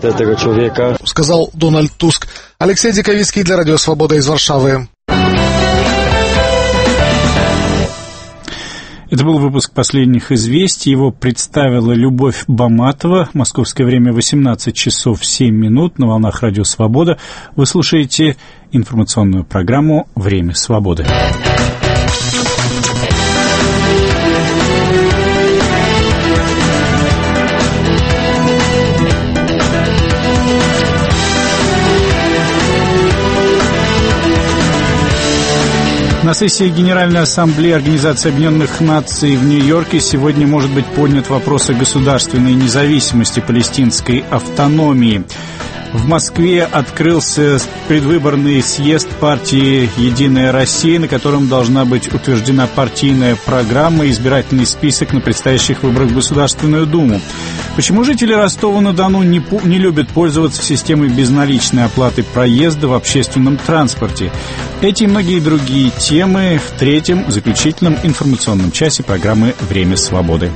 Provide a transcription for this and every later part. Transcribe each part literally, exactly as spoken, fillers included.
этого человека, сказал Дональд Туск. Алексей Диковицкий для Радио Свобода из Варшавы. Это был выпуск последних известий. Его представила Любовь Баматова. Московское время восемнадцать часов семь минут на волнах Радио Свобода. Вы слушаете информационную программу «Время свободы». На сессии Генеральной Ассамблеи Организации Объединенных Наций в Нью-Йорке сегодня может быть поднят вопрос о государственной независимости, палестинской автономии. В Москве открылся предвыборный съезд партии «Единая Россия», на котором должна быть утверждена партийная программа и избирательный список на предстоящих выборах в Государственную Думу. Почему жители Ростова-на-Дону не, не любят пользоваться системой безналичной оплаты проезда в общественном транспорте? Эти и многие другие темы в третьем заключительном информационном часе программы «Время свободы».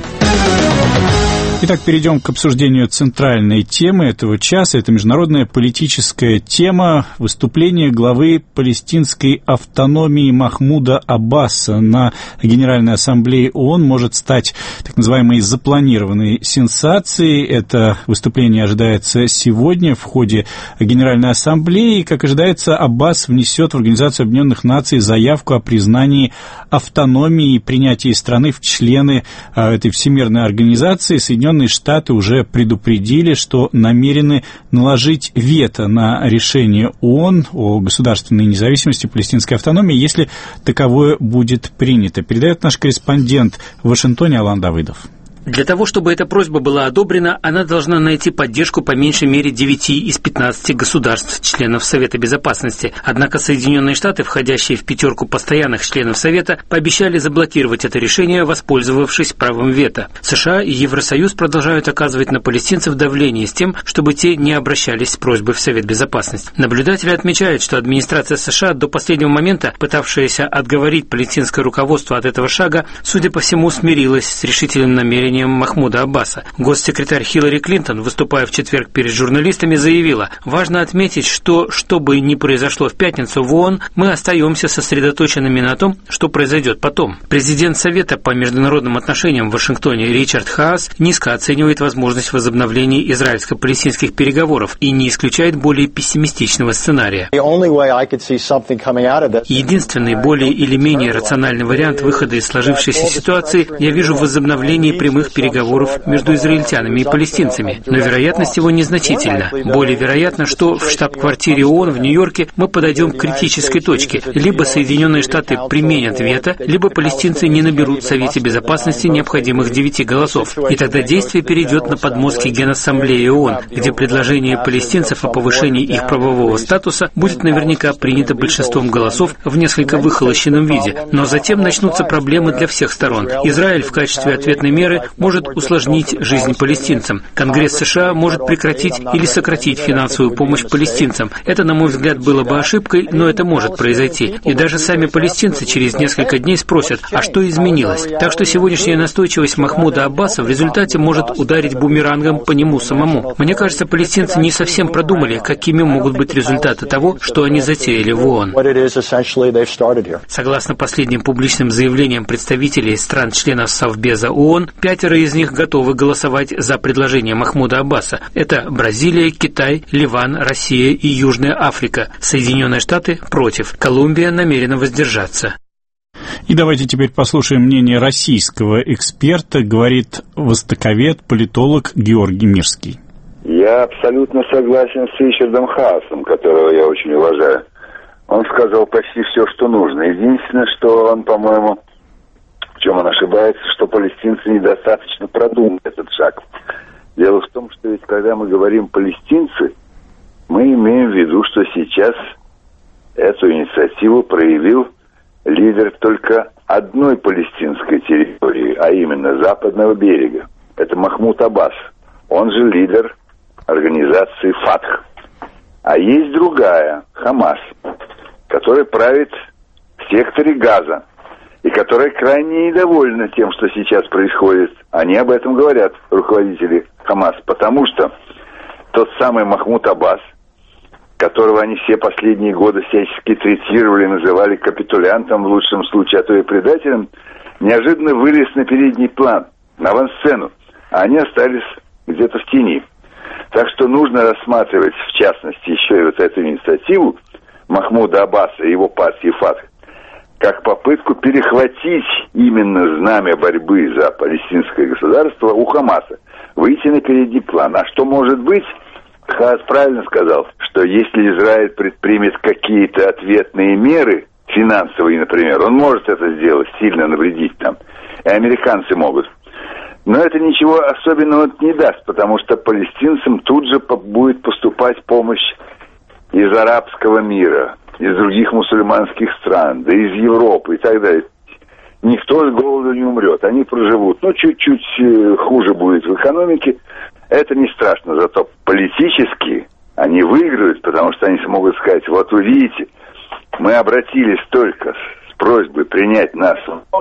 Итак, перейдем к обсуждению центральной темы этого часа. Это международная политическая тема выступления главы палестинской автономии Махмуда Аббаса на Генеральной Ассамблее ООН может стать так называемой запланированной сенсацией. Это выступление ожидается сегодня в ходе Генеральной Ассамблеи. Как ожидается, Аббас внесет в Организацию Объединенных Наций заявку о признании автономии и принятии страны в члены этой всемирной организации. Соединенные Штаты уже предупредили, что намерены наложить вето на решение ООН о государственной независимости, палестинской автономии, если таковое будет принято. Передает наш корреспондент в Вашингтоне Алан Давыдов. Для того, чтобы эта просьба была одобрена, она должна найти поддержку по меньшей мере девяти из пятнадцати государств, членов Совета Безопасности. Однако Соединенные Штаты, входящие в пятерку постоянных членов Совета, пообещали заблокировать это решение, воспользовавшись правом вето. США и Евросоюз продолжают оказывать на палестинцев давление с тем, чтобы те не обращались с просьбой в Совет Безопасности. Наблюдатели отмечают, что администрация США до последнего момента, пытавшаяся отговорить палестинское руководство от этого шага, судя по всему, смирилась с решительным намерением Махмуда Аббаса. Госсекретарь Хиллари Клинтон, выступая в четверг перед журналистами, заявила: «Важно отметить, что, что бы ни произошло в пятницу в ООН, мы остаемся сосредоточенными на том, что произойдет потом». Президент Совета по международным отношениям в Вашингтоне Ричард Хаас низко оценивает возможность возобновления израильско-палестинских переговоров и не исключает более пессимистичного сценария. Единственный более или менее рациональный вариант выхода из сложившейся ситуации я вижу в возобновлении прямых переговоров между израильтянами и палестинцами, но вероятность его незначительна. Более вероятно, что в штаб-квартире ООН в Нью-Йорке мы подойдем к критической точке. Либо Соединенные Штаты применят вето, либо палестинцы не наберут в Совете Безопасности необходимых девяти голосов. И тогда действие перейдет на подмостки Генассамблеи ООН, где предложение палестинцев о повышении их правового статуса будет наверняка принято большинством голосов в несколько выхолощенном виде. Но затем начнутся проблемы для всех сторон. Израиль в качестве ответной меры может усложнить жизнь палестинцам. Конгресс США может прекратить или сократить финансовую помощь палестинцам. Это, на мой взгляд, было бы ошибкой, но это может произойти. И даже сами палестинцы через несколько дней спросят, а что изменилось? Так что сегодняшняя настойчивость Махмуда Аббаса в результате может ударить бумерангом по нему самому. Мне кажется, палестинцы не совсем продумали, какими могут быть результаты того, что они затеяли в ООН. Согласно последним публичным заявлениям представителей стран-членов Совбеза ООН, пятеро из них готовы голосовать за предложение Махмуда Аббаса. Это Бразилия, Китай, Ливан, Россия и Южная Африка. Соединенные Штаты против. Колумбия намерена воздержаться. И давайте теперь послушаем мнение российского эксперта, говорит востоковед, политолог Георгий Мирский. Я абсолютно согласен с Ричардом Хаасом, которого я очень уважаю. Он сказал почти все, что нужно. Единственное, что он, по-моему, в чем он ошибается, что палестинцы недостаточно продумали этот шаг. Дело в том, что ведь когда мы говорим «палестинцы», мы имеем в виду, что сейчас эту инициативу проявил лидер только одной палестинской территории, а именно западного берега. Это Махмуд Аббас. Он же лидер организации «Фатх». А есть другая, Хамас, которая правит в секторе Газа, и которая крайне недовольна тем, что сейчас происходит. Они об этом говорят, руководители Хамас, потому что тот самый Махмуд Аббас, которого они все последние годы всячески третировали, называли капитулянтом в лучшем случае, а то и предателем, неожиданно вылез на передний план, на авансцену, а они остались где-то в тени. Так что нужно рассматривать, в частности, еще и вот эту инициативу Махмуда Аббаса и его партии ФАТХ как попытку перехватить именно знамя борьбы за палестинское государство у Хамаса, выйти на передний план. А что может быть? Хаас правильно сказал, что если Израиль предпримет какие-то ответные меры, финансовые, например, он может это сделать, сильно навредить там, и американцы могут. Но это ничего особенного не даст, потому что палестинцам тут же будет поступать помощь из арабского мира, из других мусульманских стран, да из Европы и так далее. Никто с голоду не умрет, они проживут. Ну, чуть-чуть хуже будет в экономике. Это не страшно, зато политически они выиграют, потому что они смогут сказать: вот вы видите, мы обратились только с просьбой принять нас,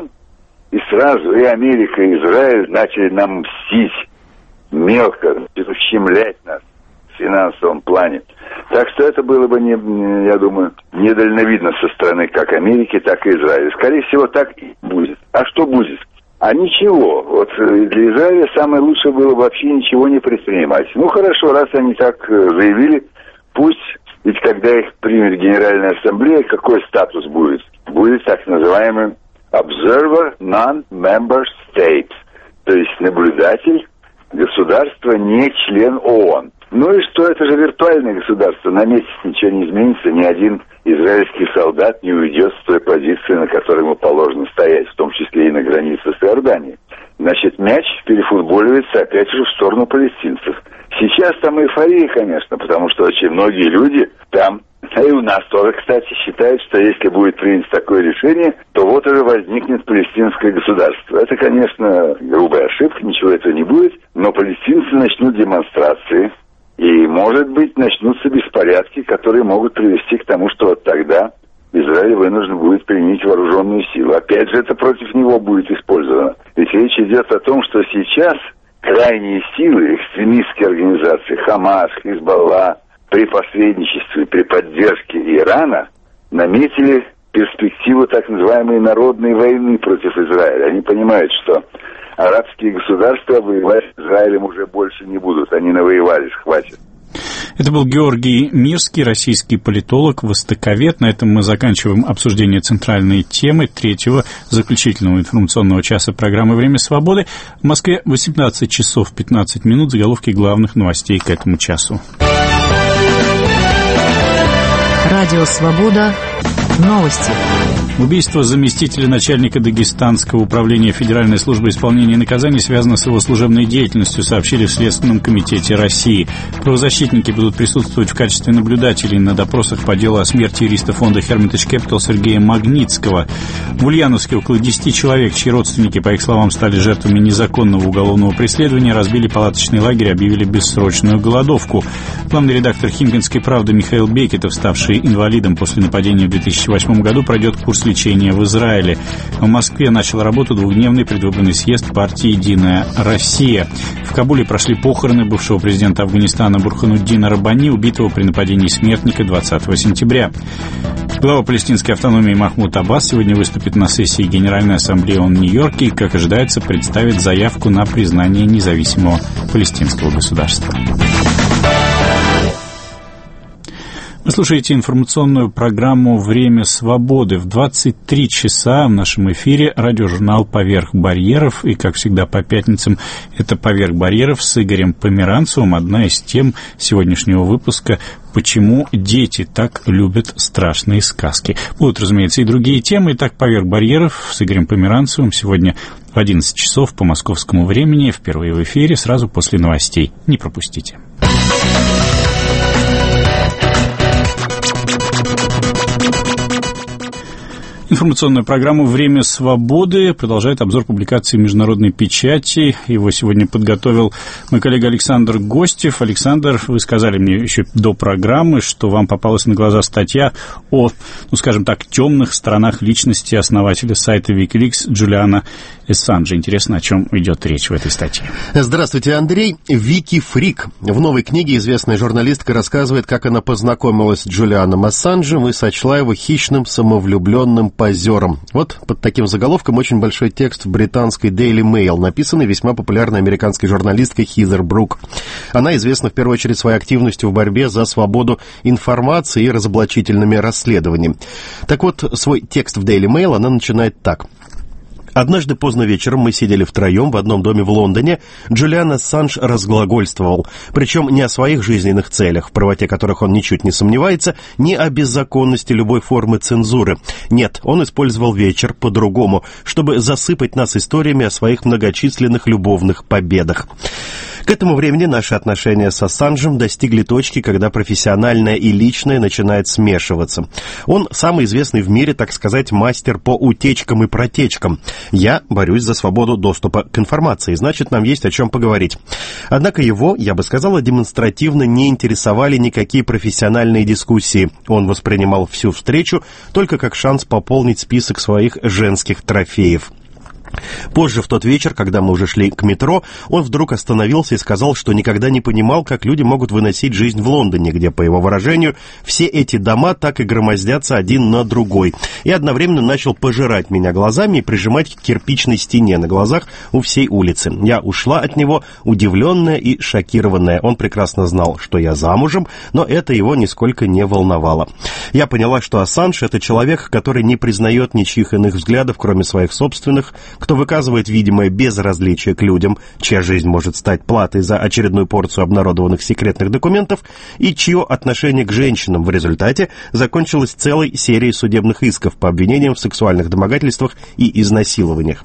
и сразу и Америка, и Израиль начали нам мстить, мелко ущемлять нас в финансовом плане. Так что это было бы, не, я думаю, недальновидно со стороны как Америки, так и Израиля. Скорее всего, так и будет. А что будет? А ничего. Вот для Израиля самое лучшее было вообще ничего не предпринимать. Ну хорошо, раз они так заявили, пусть, ведь когда их примет Генеральная Ассамблея, какой статус будет? Будет так называемый Observer Non-Member State, то есть наблюдатель государства, не член ООН. Ну и что, это же виртуальное государство, на месяц ничего не изменится, ни один израильский солдат не уйдет с той позиции, на которой ему положено стоять, в том числе и на границе с Иорданией. Значит, мяч перефутболивается опять же в сторону палестинцев. Сейчас там эйфория, конечно, потому что очень многие люди там, а и у нас тоже, кстати, считают, что если будет принято такое решение, то вот уже возникнет палестинское государство. Это, конечно, грубая ошибка, ничего этого не будет, но палестинцы начнут демонстрации, и, может быть, начнутся беспорядки, которые могут привести к тому, что вот тогда Израиль вынужден будет применить вооруженную силу. Опять же, это против него будет использовано. Ведь речь идет о том, что сейчас крайние силы, экстремистские организации, Хамас, Хизбалла, при посредничестве, при поддержке Ирана наметили перспективу так называемой народной войны против Израиля. Они понимают, что арабские государства воевать с Израилем уже больше не будут. Они навоевались, хватит. Это был Георгий Мирский, российский политолог, востоковед. На этом мы заканчиваем обсуждение центральной темы третьего заключительного информационного часа программы «Время свободы». В Москве восемнадцать часов пятнадцать минут. Заголовки главных новостей к этому часу. Радио «Свобода». Новости. Убийство заместителя начальника Дагестанского управления Федеральной службы исполнения наказаний связано с его служебной деятельностью, сообщили в Следственном комитете России. Правозащитники будут присутствовать в качестве наблюдателей на допросах по делу о смерти юриста фонда Hermitage Capital Сергея Магнитского. В Ульяновске около десяти человек, чьи родственники, по их словам, стали жертвами незаконного уголовного преследования, разбили палаточный лагерь и объявили бессрочную голодовку. Главный редактор «Химкинской правды» Михаил Бекетов, ставший инвалидом после нападения в две тысячи восьмом году, пройдет курс лечения в Израиле. В Москве начал работу двухдневный предвыборный съезд партии «Единая Россия». В Кабуле прошли похороны бывшего президента Афганистана Бурхануддина Раббани, убитого при нападении смертника двадцатого сентября. Глава палестинской автономии Махмуд Аббас сегодня выступит на сессии Генеральной Ассамблеи ООН в Нью-Йорке и, как ожидается, представит заявку на признание независимого палестинского государства. Вы слушаете информационную программу «Время свободы». В двадцать три часа в нашем эфире радиожурнал «Поверх барьеров». И, как всегда, по пятницам это «Поверх барьеров» с Игорем Померанцевым. Одна из тем сегодняшнего выпуска «Почему дети так любят страшные сказки». Будут, разумеется, и другие темы. Итак, «Поверх барьеров» с Игорем Померанцевым сегодня в одиннадцать часов по московскому времени. Впервые в эфире, сразу после новостей. Не пропустите. Информационная программа «Время свободы» продолжает обзор публикаций международной печати. Его сегодня подготовил мой коллега Александр Гостев. Александр, вы сказали мне еще до программы, что вам попалась на глаза статья о, ну, скажем так, темных сторонах личности основателя сайта Wikileaks Джулиана Ассанжа. Интересно, о чем идет речь в этой статье. Здравствуйте, Андрей. Викифрик. В новой книге известная журналистка рассказывает, как она познакомилась с Джулианом Ассанжем и сочла его хищным, самовлюбленным позером. Вот под таким заголовком очень большой текст в британской Daily Mail, написанный весьма популярной американской журналисткой Хизер Брук. Она известна в первую очередь своей активностью в борьбе за свободу информации и разоблачительными расследованиями. Так вот, свой текст в Daily Mail она начинает так. Однажды поздно вечером мы сидели втроем в одном доме в Лондоне. Джулиан Ассанж разглагольствовал, причем не о своих жизненных целях, в правоте которых он ничуть не сомневается, ни о беззаконности любой формы цензуры. Нет, он использовал вечер по-другому, чтобы засыпать нас историями о своих многочисленных любовных победах. К этому времени наши отношения с Ассанжем достигли точки, когда профессиональное и личное начинает смешиваться. Он самый известный в мире, так сказать, мастер по утечкам и протечкам. Я борюсь за свободу доступа к информации, значит, нам есть о чем поговорить. Однако его, я бы сказала, демонстративно не интересовали никакие профессиональные дискуссии. Он воспринимал всю встречу только как шанс пополнить список своих женских трофеев. Позже, в тот вечер, когда мы уже шли к метро, он вдруг остановился и сказал, что никогда не понимал, как люди могут выносить жизнь в Лондоне, где, по его выражению, все эти дома так и громоздятся один на другой, и одновременно начал пожирать меня глазами и прижимать к кирпичной стене на глазах у всей улицы. Я ушла от него, удивленная и шокированная. Он прекрасно знал, что я замужем, но это его нисколько не волновало. Я поняла, что Ассанж — это человек, который не признает ничьих иных взглядов, кроме своих собственных, кто выказывает видимое безразличие к людям, чья жизнь может стать платой за очередную порцию обнародованных секретных документов, и чье отношение к женщинам в результате закончилось целой серией судебных исков по обвинениям в сексуальных домогательствах и изнасилованиях.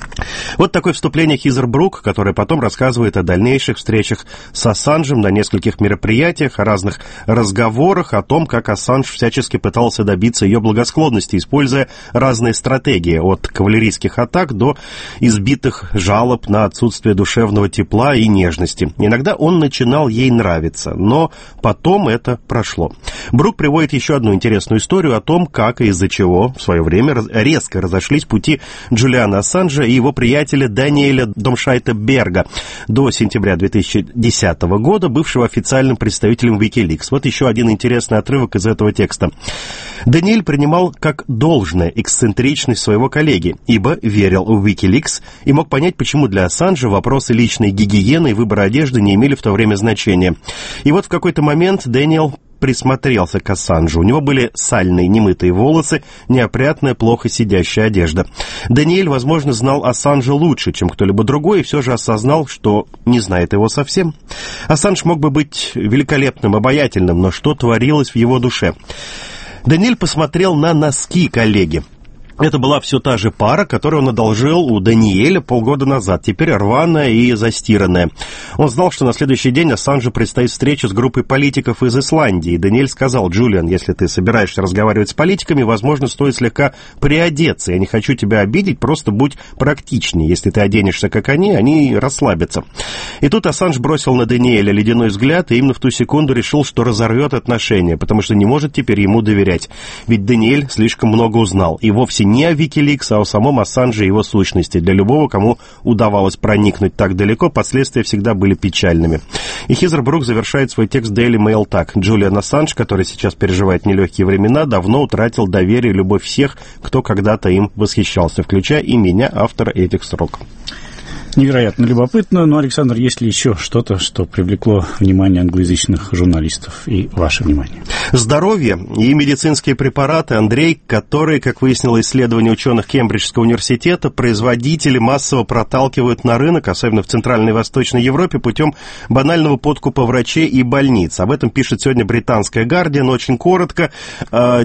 Вот такое вступление Хизер Брук, которая потом рассказывает о дальнейших встречах с Ассанжем на нескольких мероприятиях, о разных разговорах, о том, как Ассанж всячески пытался добиться ее благосклонности, используя разные стратегии, от кавалерийских атак до избитых жалоб на отсутствие душевного тепла и нежности. Иногда он начинал ей нравиться, но потом это прошло. Брук приводит еще одну интересную историю о том, как и из-за чего в свое время резко разошлись пути Джулиана Ассанжа и его приятеля Даниэля Домшайта-Берга, до сентября две тысячи десятого года бывшего официальным представителем Wikileaks. Вот еще один интересный отрывок из этого текста. Даниэль принимал как должное эксцентричность своего коллеги, ибо верил в Wikileaks и мог понять, почему для Ассанжа вопросы личной гигиены и выбора одежды не имели в то время значения. И вот в какой-то момент Дэниел присмотрелся к Ассанжу. У него были сальные, немытые волосы, неопрятная, плохо сидящая одежда. Даниэль, возможно, знал Ассанжа лучше, чем кто-либо другой, и все же осознал, что не знает его совсем. Ассанж мог бы быть великолепным, обаятельным, но что творилось в его душе? Даниэль посмотрел на носки коллеги. Это была все та же пара, которую он одолжил у Даниэля полгода назад, теперь рваная и застиранная. Он знал, что на следующий день Ассанжу предстоит встреча с группой политиков из Исландии. Даниэль сказал: «Джулиан, если ты собираешься разговаривать с политиками, возможно, стоит слегка приодеться. Я не хочу тебя обидеть, просто будь практичнее. Если ты оденешься, как они, они расслабятся». И тут Ассанж бросил на Даниэля ледяной взгляд и именно в ту секунду решил, что разорвет отношения, потому что не может теперь ему доверять. Ведь Даниэль слишком много узнал, и вовсе не о Wikileaks, а о самом Ассанже и его сущности. Для любого, кому удавалось проникнуть так далеко, последствия всегда были печальными. И Хизер Брук завершает свой текст Daily Mail так. Джулиан Ассанж, который сейчас переживает нелегкие времена, давно утратил доверие и любовь всех, кто когда-то им восхищался, включая и меня, автора этих строк. Невероятно любопытно. Но, Александр, есть ли еще что-то, что привлекло внимание англоязычных журналистов и ваше внимание? Здоровье и медицинские препараты, Андрей, которые, как выяснило исследование ученых Кембриджского университета, производители массово проталкивают на рынок, особенно в Центральной и Восточной Европе, путем банального подкупа врачей и больниц. Об этом пишет сегодня британская «Гардиан», очень коротко.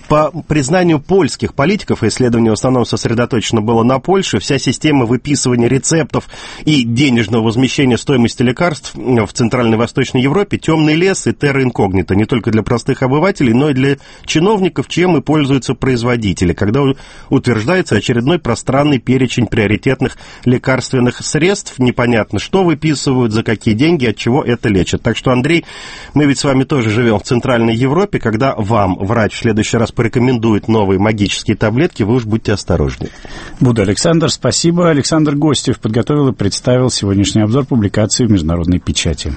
По признанию польских политиков, исследование в основном сосредоточено было на Польше, вся система выписывания рецептов и денежного возмещения стоимости лекарств в Центральной и Восточной Европе темный лес и терра инкогнита, не только для простых обывателей, но и для чиновников, чем и пользуются производители, когда утверждается очередной пространный перечень приоритетных лекарственных средств, непонятно, что выписывают, за какие деньги, от чего это лечат. Так что, Андрей, мы ведь с вами тоже живем в Центральной Европе, когда вам врач в следующий раз порекомендует новые магические таблетки, вы уж будьте осторожнее. Буду, Александр, спасибо. Александр Гостев подготовил и представил сегодняшний обзор публикации в международной печати.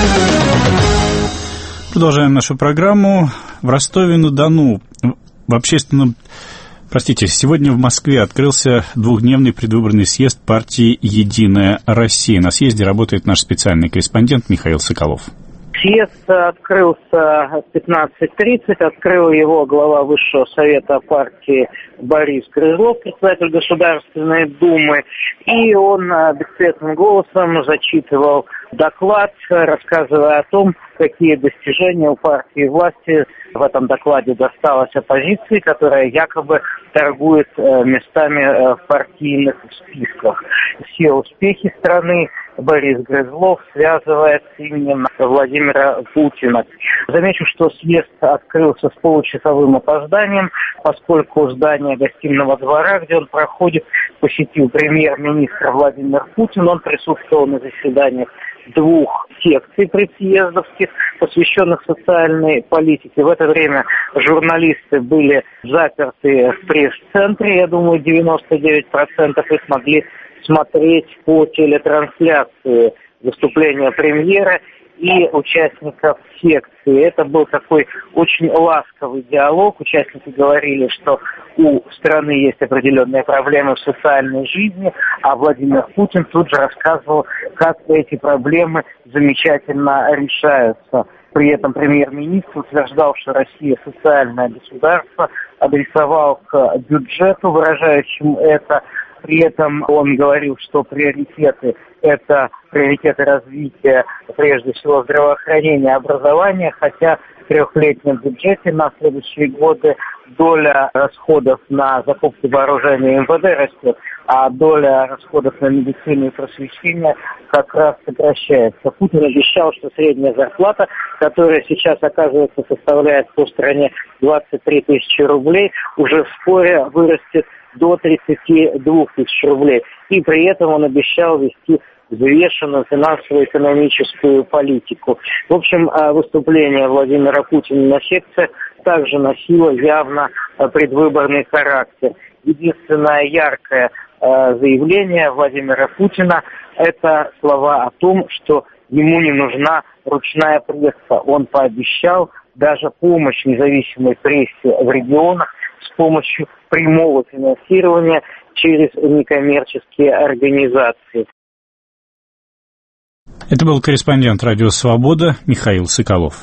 Продолжаем нашу программу. В Ростове-на-Дону в общественном... Простите, сегодня в Москве открылся двухдневный предвыборный съезд партии «Единая Россия». На съезде работает наш специальный корреспондент Михаил Соколов. Съезд открылся в пятнадцать тридцать, открыл его глава Высшего совета партии Борис Грызлов, председатель Государственной Думы, и он бесцветным голосом зачитывал доклад, рассказывая о том, какие достижения у партии власти в этом докладе досталось оппозиции, которая якобы торгует местами в партийных списках. Все успехи страны Борис Грызлов связывает с именем Владимира Путина. Замечу, что съезд открылся с получасовым опозданием, поскольку здание Гостиного двора, где он проходит, посетил премьер-министр Владимир Путин. Он присутствовал на заседаниях двух секций предсъездовских, посвященных социальной политике. В это время журналисты были заперты в пресс-центре. Я думаю, девяносто девять процентов их могли смотреть по телетрансляции выступления премьера и участников секции. Это был такой очень ласковый диалог. Участники говорили, что у страны есть определенные проблемы в социальной жизни, а Владимир Путин тут же рассказывал, как эти проблемы замечательно решаются. При этом премьер-министр утверждал, что Россия социальное государство, адресовал к бюджету, выражающему это. При этом он говорил, что приоритеты – это приоритеты развития, прежде всего, здравоохранения и образования, хотя в трехлетнем бюджете на следующие годы доля расходов на закупку вооружения эм вэ дэ растет, а доля расходов на медицину и просвещение как раз сокращается. Путин обещал, что средняя зарплата, которая сейчас, оказывается, составляет по стране двадцать три тысячи рублей, уже вскоре вырастет до тридцати двух тысяч рублей. И при этом он обещал вести взвешенную финансово-экономическую политику. В общем, выступление Владимира Путина на секциях также носило явно предвыборный характер. Единственное яркое заявление Владимира Путина – это слова о том, что ему не нужна ручная пресса. Он пообещал даже помощь независимой прессе в регионах с помощью прямого финансирования через некоммерческие организации. Это был корреспондент «Радио Свобода» Михаил Соколов.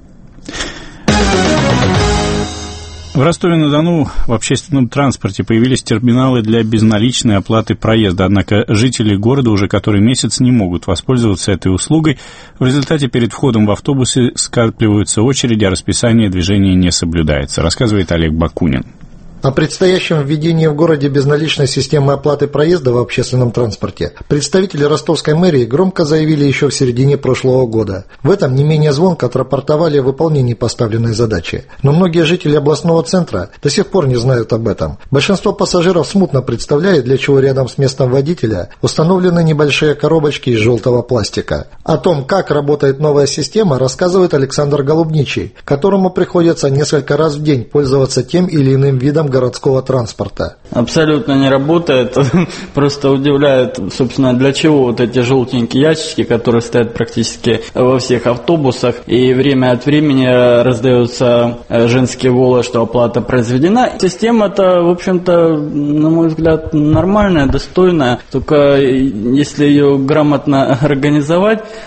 В Ростове-на-Дону в общественном транспорте появились терминалы для безналичной оплаты проезда, однако жители города уже который месяц не могут воспользоваться этой услугой. В результате перед входом в автобусы скапливаются очереди, а расписание движения не соблюдается, рассказывает Олег Бакунин. О предстоящем введении в городе безналичной системы оплаты проезда в общественном транспорте представители ростовской мэрии громко заявили еще в середине прошлого года. В этом не менее звонко отрапортовали о выполнении поставленной задачи. Но многие жители областного центра до сих пор не знают об этом. Большинство пассажиров смутно представляет, для чего рядом с местом водителя установлены небольшие коробочки из желтого пластика. О том, как работает новая система, рассказывает Александр Голубничий, которому приходится несколько раз в день пользоваться тем или иным видом городского транспорта. Абсолютно не работает. Просто удивляет, собственно, для чего вот эти желтенькие ящички, которые стоят практически во всех автобусах, и время от времени раздается женский голос, что оплата произведена. Система-то, в общем-то, на мой взгляд, нормальная, достойная, только если ее грамотно организовать.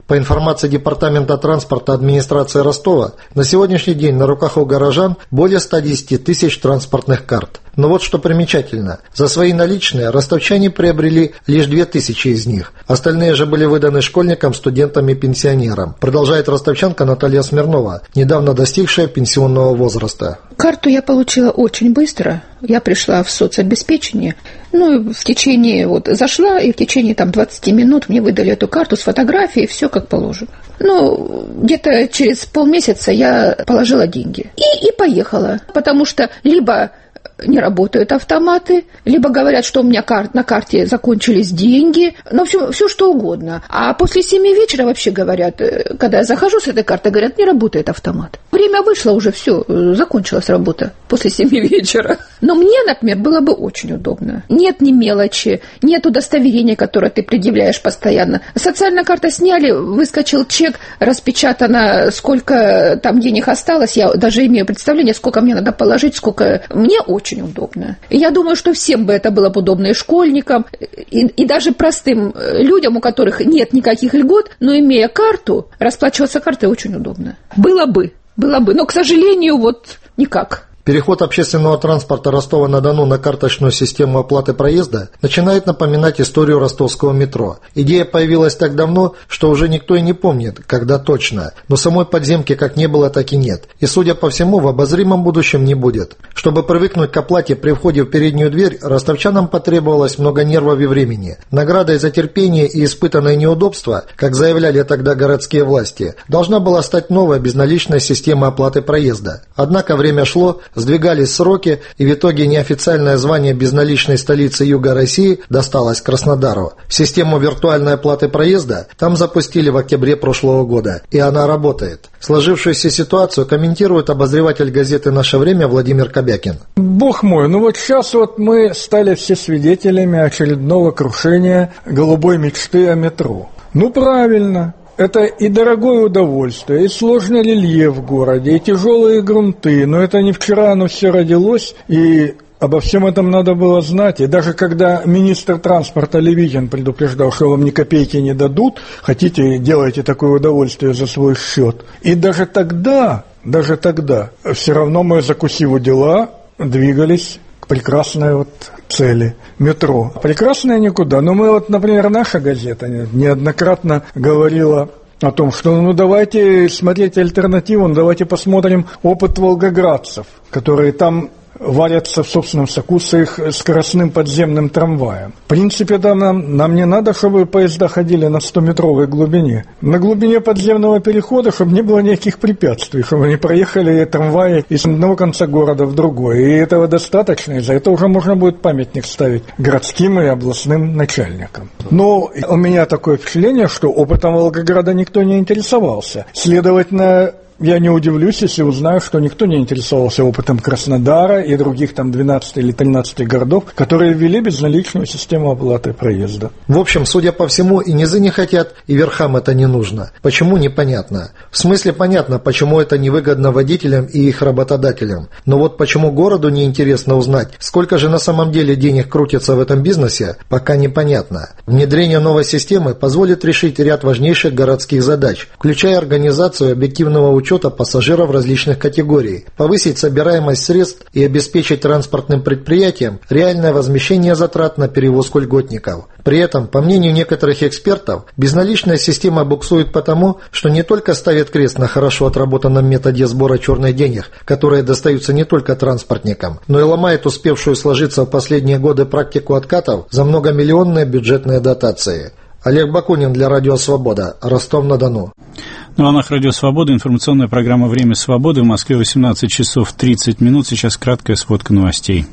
По информации Департамента транспорта администрации Ростова, на сегодняшний день на руках у горожан более ста десяти тысяч транспортных карт. Но вот что примечательно. За свои наличные ростовчане приобрели лишь две тысячи из них. Остальные же были выданы школьникам, студентам и пенсионерам. Продолжает ростовчанка Наталья Смирнова, недавно достигшая пенсионного возраста. Карту я получила очень быстро. Я пришла в соцобеспечение. Ну, в течение, вот, зашла, и в течение там двадцати минут мне выдали эту карту с фотографией, все как положено. Ну, где-то через полмесяца я положила деньги. И, и поехала. Потому что либо не работают автоматы, либо говорят, что у меня кар- на карте закончились деньги, ну, в общем, все что угодно. А после семи вечера вообще говорят, когда я захожу с этой картой, говорят, не работает автомат. Время вышло уже, все, закончилась работа после семи вечера. Но мне, например, было бы очень удобно. Нет ни мелочи, нет удостоверения, которое ты предъявляешь постоянно. Социальная карта сняли, выскочил чек, распечатано, сколько там денег осталось. Я даже имею представление, сколько мне надо положить, сколько мне очень Очень удобно. И я думаю, что всем бы это было бы удобно, и школьникам, и, и даже простым людям, у которых нет никаких льгот, но имея карту, расплачиваться картой очень удобно. Было бы, было бы, но, к сожалению, вот никак. Переход общественного транспорта Ростова-на-Дону на карточную систему оплаты проезда начинает напоминать историю ростовского метро. Идея появилась так давно, что уже никто и не помнит, когда точно. Но самой подземки как не было, так и нет. И, судя по всему, в обозримом будущем не будет. Чтобы привыкнуть к оплате при входе в переднюю дверь, ростовчанам потребовалось много нервов и времени. Наградой за терпение и испытанное неудобство, как заявляли тогда городские власти, должна была стать новая безналичная система оплаты проезда. Однако время шло, сдвигались сроки, и в итоге неофициальное звание безналичной столицы Юга России досталось Краснодару. Систему виртуальной оплаты проезда там запустили в октябре прошлого года, и она работает. Сложившуюся ситуацию комментирует обозреватель газеты «Наше время» Владимир Кобякин. Бог мой, ну вот сейчас вот мы стали все свидетелями очередного крушения голубой мечты о метро. Ну правильно. Это и дорогое удовольствие, и сложный рельеф в городе, и тяжелые грунты. Но это не вчера оно все родилось, и обо всем этом надо было знать. И даже когда министр транспорта Левитин предупреждал, что вам ни копейки не дадут, хотите, делайте такое удовольствие за свой счет. И даже тогда, даже тогда, все равно мы, закусив у дела, двигались к прекрасной вот цели – метро. Прекрасное никуда. Но мы вот, например, наша газета неоднократно говорила о том, что ну давайте смотреть альтернативу, ну, давайте посмотрим опыт волгоградцев, которые там варятся в собственном соку с их скоростным подземным трамваем. В принципе, да, нам, нам не надо, чтобы поезда ходили на стометровой глубине. На глубине подземного перехода, чтобы не было никаких препятствий, чтобы они проехали трамваи из одного конца города в другой. И этого достаточно, и за это уже можно будет памятник ставить городским и областным начальникам. Но у меня такое впечатление, что опытом Волгограда никто не интересовался. Следовательно, я не удивлюсь, если узнаю, что никто не интересовался опытом Краснодара и других там двенадцати или тринадцати городов, которые ввели безналичную систему оплаты проезда. В общем, судя по всему, и низы не хотят, и верхам это не нужно. Почему, непонятно. В смысле понятно, почему это невыгодно водителям и их работодателям. Но вот почему городу неинтересно узнать, сколько же на самом деле денег крутится в этом бизнесе, пока непонятно. Внедрение новой системы позволит решить ряд важнейших городских задач, включая организацию объективного учета учета пассажиров различных категорий, повысить собираемость средств и обеспечить транспортным предприятиям реальное возмещение затрат на перевозку льготников. При этом, по мнению некоторых экспертов, безналичная система буксует потому, что не только ставит крест на хорошо отработанном методе сбора черных денег, которые достаются не только транспортникам, но и ломает успевшую сложиться в последние годы практику откатов за многомиллионные бюджетные дотации. Олег Бакунин для Радио Свобода, Ростов-на-Дону. На волнах Радио Свобода информационная программа «Время свободы». В Москве восемнадцать часов тридцать минут. Сейчас краткая сводка новостей.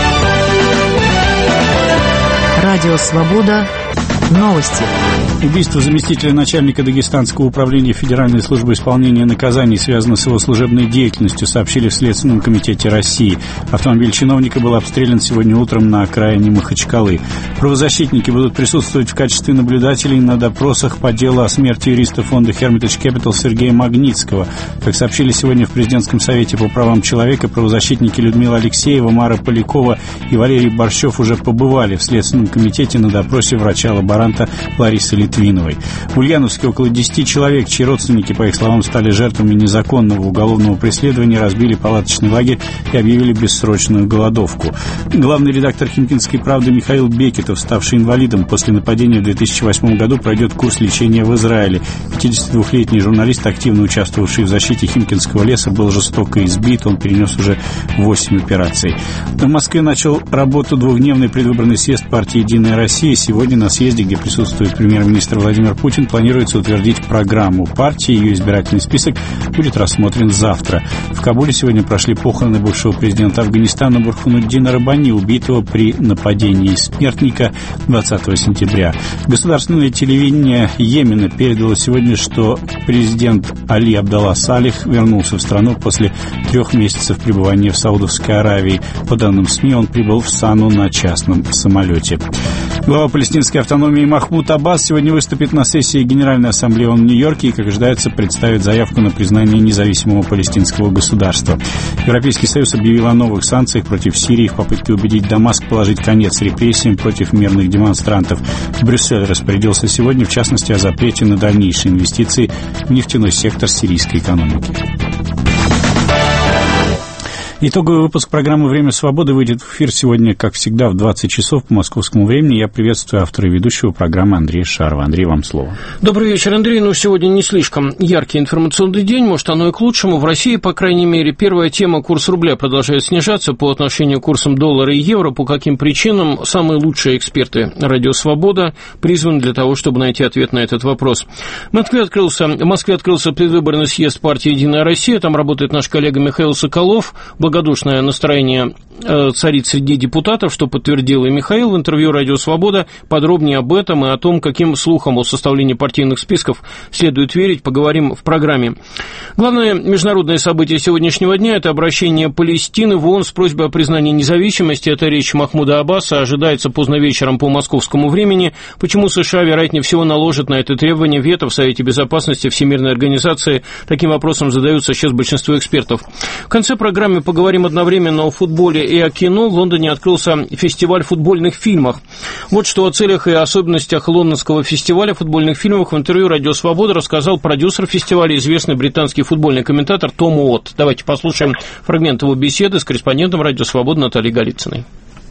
Радио Свобода. Новости. Убийство заместителя начальника Дагестанского управления Федеральной службы исполнения наказаний связано с его служебной деятельностью, сообщили в Следственном комитете России. Автомобиль чиновника был обстрелян сегодня утром на окраине Махачкалы. Правозащитники будут присутствовать в качестве наблюдателей на допросах по делу о смерти юриста фонда Hermitage Capital Сергея Магнитского. Как сообщили сегодня в Президентском совете по правам человека, правозащитники Людмила Алексеева, Мара Полякова и Валерий Борщев уже побывали в Следственном комитете на допросе врача лаборанта демонстранта Ларисы Литвиновой. В Ульяновске около десяти человек, чьи родственники, по их словам, стали жертвами незаконного уголовного преследования, разбили палаточный лагерь и объявили бессрочную голодовку. Главный редактор «Химкинской правды» Михаил Бекетов, ставший инвалидом после нападения в две тысячи восьмом году, пройдет курс лечения в Израиле. пятидесятидвухлетний журналист, активно участвовавший в защите Химкинского леса, был жестоко избит. Он перенес уже восемь операций. В Москве начал работу двухдневный предвыборный съезд партии «Единая Россия». Сегодня на съезде, где присутствует премьер-министр Владимир Путин, планируется утвердить программу партии. Ее избирательный список будет рассмотрен завтра. В Кабуле сегодня прошли похороны бывшего президента Афганистана Бурхануддина Раббани, убитого при нападении смертника двадцатого сентября. Государственное телевидение Йемена передало сегодня, что президент Али Абдалла Салих вернулся в страну после трех месяцев пребывания в Саудовской Аравии. По данным СМИ, он прибыл в Сану на частном самолете. Глава палестинской автономии Махмуд Аббас сегодня выступит на сессии Генеральной Ассамблеи ООН в Нью-Йорке и, как ожидается, представит заявку на признание независимого палестинского государства. Европейский Союз объявил о новых санкциях против Сирии в попытке убедить Дамаск положить конец репрессиям против мирных демонстрантов. Брюссель распорядился сегодня, в частности, о запрете на дальнейшие инвестиции в нефтяной сектор сирийской экономики. Итоговый выпуск программы «Время свободы» выйдет в эфир сегодня, как всегда, в двадцать часов по московскому времени. Я приветствую автора и ведущего программы Андрея Шарова. Андрей, вам слово. Добрый вечер, Андрей. Ну, сегодня не слишком яркий информационный день, может, оно и к лучшему. В России, по крайней мере, первая тема — курс рубля продолжает снижаться по отношению к курсам доллара и евро. По каким причинам? Самые лучшие эксперты «Радио Свобода» призваны для того, чтобы найти ответ на этот вопрос. В Москве открылся, в Москве открылся предвыборный съезд партии «Единая Россия». Там работает наш коллега Михаил Соколов. Благодушное настроение э, царит среди депутатов, что подтвердил и Михаил в интервью «Радио Свобода». Подробнее об этом и о том, каким слухам о составлении партийных списков следует верить, поговорим в программе. Главное международное событие сегодняшнего дня – это обращение Палестины в ООН с просьбой о признании независимости. Это речь Махмуда Аббаса, ожидается поздно вечером по московскому времени. Почему США, вероятнее всего, наложат на это требование вето в Совете Безопасности Всемирной организации? Таким вопросом задаются сейчас большинство экспертов. В конце программы поговорим одновременно о футболе и о кино. В Лондоне открылся фестиваль футбольных фильмов. Вот что о целях и особенностях лондонского фестиваля футбольных фильмов в интервью «Радио Свобода» рассказал продюсер фестиваля, известный британский футбольный комментатор Том Уотт. Давайте послушаем фрагмент его беседы с корреспондентом «Радио Свобода» Натальей Голицыной.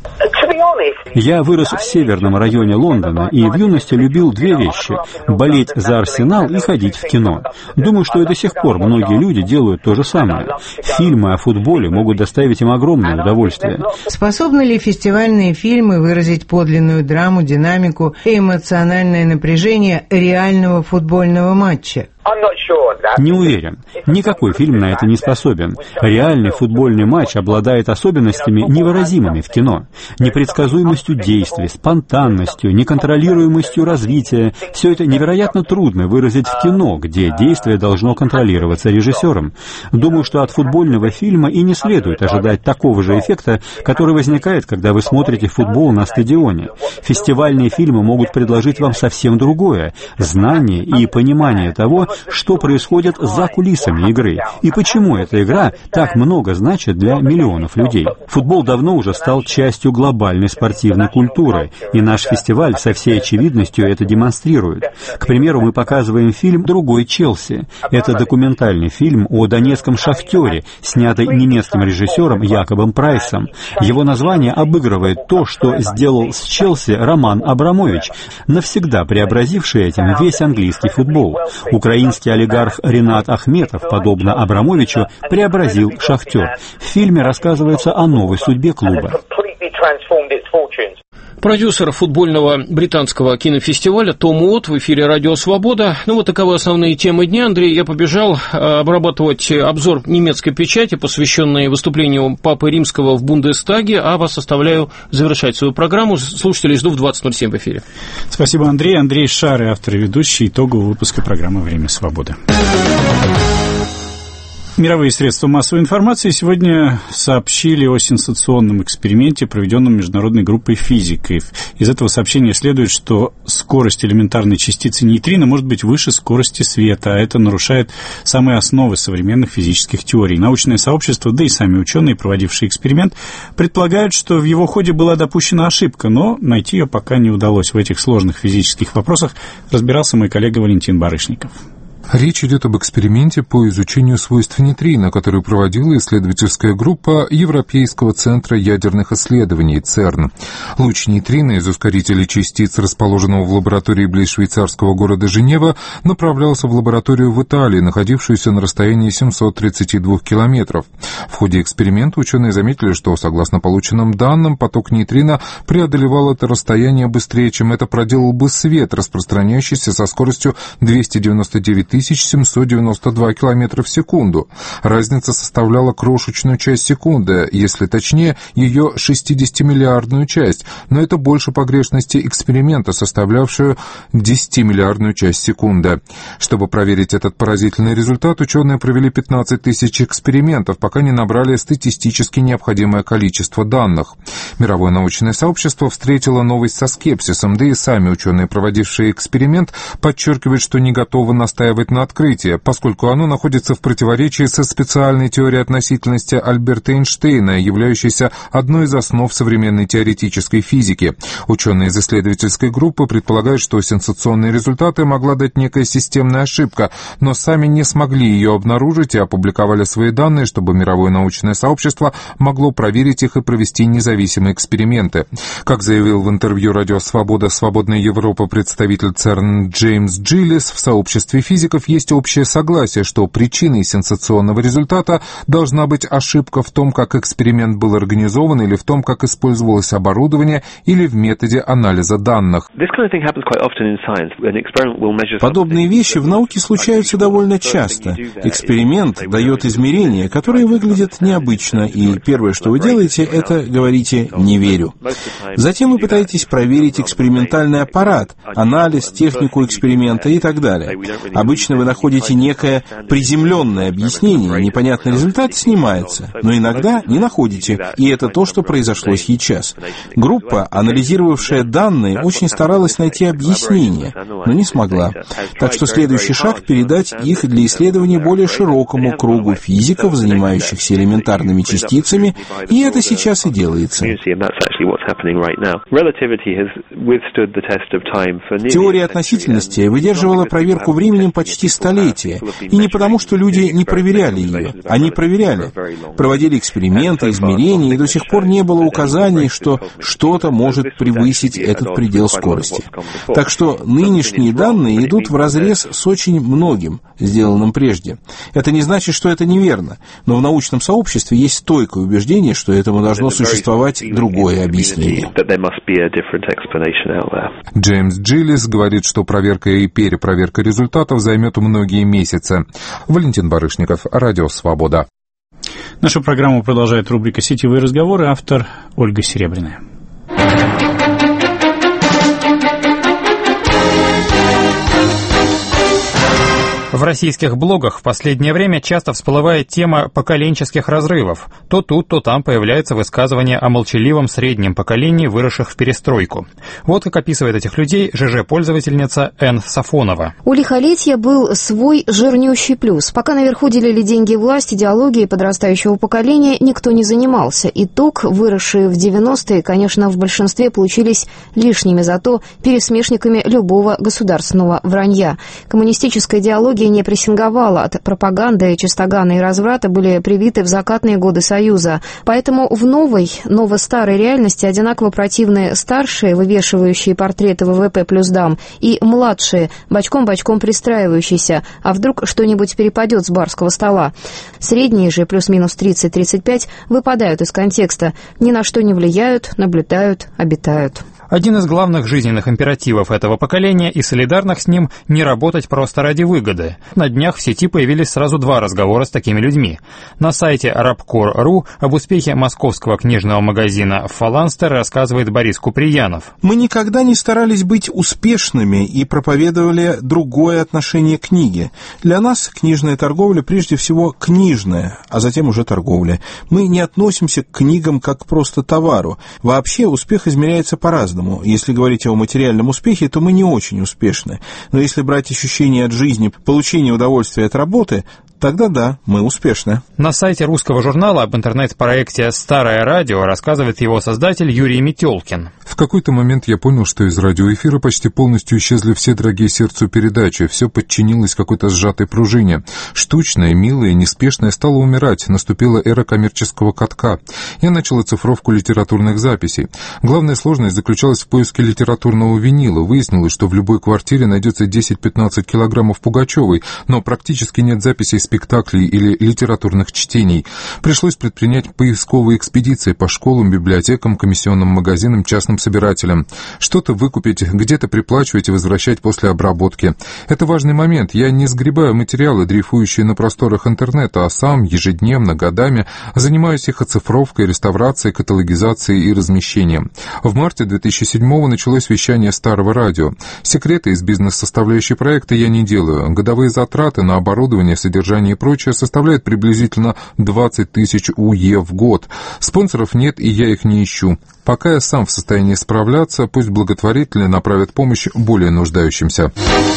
Я вырос в северном районе Лондона и в юности любил две вещи – болеть за Арсенал и ходить в кино. Думаю, что и до сих пор многие люди делают то же самое. Фильмы о футболе могут доставить им огромное удовольствие. Способны ли фестивальные фильмы выразить подлинную драму, динамику и эмоциональное напряжение реального футбольного матча? Не уверен. Никакой фильм на это не способен. Реальный футбольный матч обладает особенностями, невыразимыми в кино. Непредсказуемостью действий, спонтанностью, неконтролируемостью развития. Все это невероятно трудно выразить в кино, где действие должно контролироваться режиссером. Думаю, что от футбольного фильма и не следует ожидать такого же эффекта, который возникает, когда вы смотрите футбол на стадионе. Фестивальные фильмы могут предложить вам совсем другое – знание и понимание того, что происходит за кулисами игры, и почему эта игра так много значит для миллионов людей. Футбол давно уже стал частью глобальной спортивной культуры, и наш фестиваль со всей очевидностью это демонстрирует. К примеру, мы показываем фильм «Другой Челси». Это документальный фильм о донецком «Шахтере», снятый немецким режиссером Якобом Прайсом. Его название обыгрывает то, что сделал с Челси Роман Абрамович, навсегда преобразивший этим весь английский футбол. Украинский олигарх Ринат Ахметов, подобно Абрамовичу, преобразил «Шахтер». В фильме рассказывается о новой судьбе клуба. Продюсер футбольного британского кинофестиваля Том Уотт в эфире «Радио Свобода». Ну вот таковы основные темы дня. Андрей, я побежал обрабатывать обзор немецкой печати, посвященный выступлению Папы Римского в Бундестаге, а вас оставляю завершать свою программу. Слушателей жду в двадцать ноль семь в эфире. Спасибо, Андрей. Андрей Шар, автор и ведущий итогового выпуска программы «Время свободы». Мировые средства массовой информации сегодня сообщили о сенсационном эксперименте, проведенном международной группой физиков. Из этого сообщения следует, что скорость элементарной частицы нейтрино может быть выше скорости света, а это нарушает самые основы современных физических теорий. Научное сообщество, да и сами ученые, проводившие эксперимент, предполагают, что в его ходе была допущена ошибка, но найти ее пока не удалось. В этих сложных физических вопросах разбирался мой коллега Валентин Барышников. Речь идет об эксперименте по изучению свойств нейтрино, который проводила исследовательская группа Европейского центра ядерных исследований ЦЕРН. Луч нейтрино из ускорителя частиц, расположенного в лаборатории близ швейцарского города Женева, направлялся в лабораторию в Италии, находившуюся на расстоянии семьсот тридцать два километров. В ходе эксперимента ученые заметили, что, согласно полученным данным, поток нейтрино преодолевал это расстояние быстрее, чем это проделал бы свет, распространяющийся со скоростью двести девяносто девять тысяч семьсот девяносто два километра в секунду. Разница составляла крошечную часть секунды, если точнее, ее шестидесятимиллиардную часть, но это больше погрешности эксперимента, составлявшую десятимиллиардную часть секунды. Чтобы проверить этот поразительный результат, ученые провели пятнадцать тысяч экспериментов, пока не набрали статистически необходимое количество данных. Мировое научное сообщество встретило новость со скепсисом, да и сами ученые, проводившие эксперимент, подчеркивают, что не готовы настаивать на открытие, поскольку оно находится в противоречии со специальной теорией относительности Альберта Эйнштейна, являющейся одной из основ современной теоретической физики. Ученые из исследовательской группы предполагают, что сенсационные результаты могла дать некая системная ошибка, но сами не смогли ее обнаружить и опубликовали свои данные, чтобы мировое научное сообщество могло проверить их и провести независимые эксперименты. Как заявил в интервью «Радио Свобода» «Свободная Европа» представитель ЦЕРН Джеймс Джилис, в сообществе физиков есть общее согласие, что причиной сенсационного результата должна быть ошибка в том, как эксперимент был организован, или в том, как использовалось оборудование, или в методе анализа данных. Подобные вещи в науке случаются довольно часто. Эксперимент дает измерения, которые выглядят необычно, и первое, что вы делаете, это говорите «не верю». Затем вы пытаетесь проверить экспериментальный аппарат, анализ, технику эксперимента и так далее. Обычно вы находите некое приземленное объяснение, непонятный результат снимается, но иногда не находите, и это то, что произошло сейчас. Группа, анализировавшая данные, очень старалась найти объяснение, но не смогла. Так что следующий шаг — передать их для исследования более широкому кругу физиков, занимающихся элементарными частицами, и это сейчас и делается. Теория относительности выдерживала проверку временем почти столетия, и не потому, что люди не проверяли ее. Они проверяли, проводили эксперименты, измерения, и до сих пор не было указаний, что что-то может превысить этот предел скорости. Так что нынешние данные идут вразрез с очень многим, сделанным прежде. Это не значит, что это неверно, но в научном сообществе есть стойкое убеждение, что этому должно существовать другое объяснение. Джеймс Джилис говорит, что проверка и перепроверка результатов займет многие месяцы. Валентин Барышников, Радио Свобода. Нашу программу продолжает рубрика «Сетевые разговоры», автор Ольга Серебряная. В российских блогах в последнее время часто всплывает тема поколенческих разрывов. То тут, то там появляется высказывание о молчаливом среднем поколении, выросших в перестройку. Вот как описывает этих людей ЖЖ-пользовательница Н. Сафонова. У лихолетия был свой жирнющий плюс. Пока наверху делили деньги и власть, идеологией подрастающего поколения никто не занимался. Итог, выросшие в девяностые, конечно, в большинстве получились лишними, зато пересмешниками любого государственного вранья. Коммунистическая идеология не прессинговала, от пропаганды, чистогана и разврата были привиты в закатные годы Союза. Поэтому в новой, ново-старой реальности одинаково противные старшие, вывешивающие портреты ВВП плюс дам, и младшие, бочком-бочком пристраивающиеся, а вдруг что-нибудь перепадет с барского стола. Средние же, плюс-минус тридцать-тридцать пять, выпадают из контекста, ни на что не влияют, наблюдают, обитают. Один из главных жизненных императивов этого поколения и солидарных с ним – не работать просто ради выгоды. На днях в сети появились сразу два разговора с такими людьми. На сайте рабкор точка ру об успехе московского книжного магазина «Фаланстер» рассказывает Борис Куприянов. Мы никогда не старались быть успешными и проповедовали другое отношение к книге. Для нас книжная торговля прежде всего книжная, а затем уже торговля. Мы не относимся к книгам как к просто товару. Вообще успех измеряется по-разному. Если говорить о материальном успехе, то мы не очень успешны. Но если брать ощущения от жизни, получение удовольствия от работы, тогда да, мы успешны. На сайте русского журнала об интернет-проекте «Старое радио» рассказывает его создатель Юрий Метелкин. В какой-то момент я понял, что из радиоэфира почти полностью исчезли все дорогие сердцу передачи, все подчинилось какой-то сжатой пружине. Штучное, милое, неспешное стало умирать, наступила эра коммерческого катка. Я начал оцифровку литературных записей. Главная сложность заключалась в поиске литературного винила. Выяснилось, что в любой квартире найдется десять-пятнадцать килограммов Пугачевой, но практически нет записей спектаклей или литературных чтений. Пришлось предпринять поисковые экспедиции по школам, библиотекам, комиссионным магазинам, частным собирателям. Что-то выкупить, где-то приплачивать и возвращать после обработки. Это важный момент. Я не сгребаю материалы, дрейфующие на просторах интернета, а сам ежедневно, годами занимаюсь их оцифровкой, реставрацией, каталогизацией и размещением. В марте две тысячи седьмого началось вещание Старого радио. Секреты из бизнес-составляющей проекта я не делаю. Годовые затраты на оборудование, содержание и прочее составляют приблизительно двадцать тысяч УЕ в год. Спонсоров нет, и я их не ищу. Пока я сам в состоянии справляться, пусть благотворители направят помощь более нуждающимся.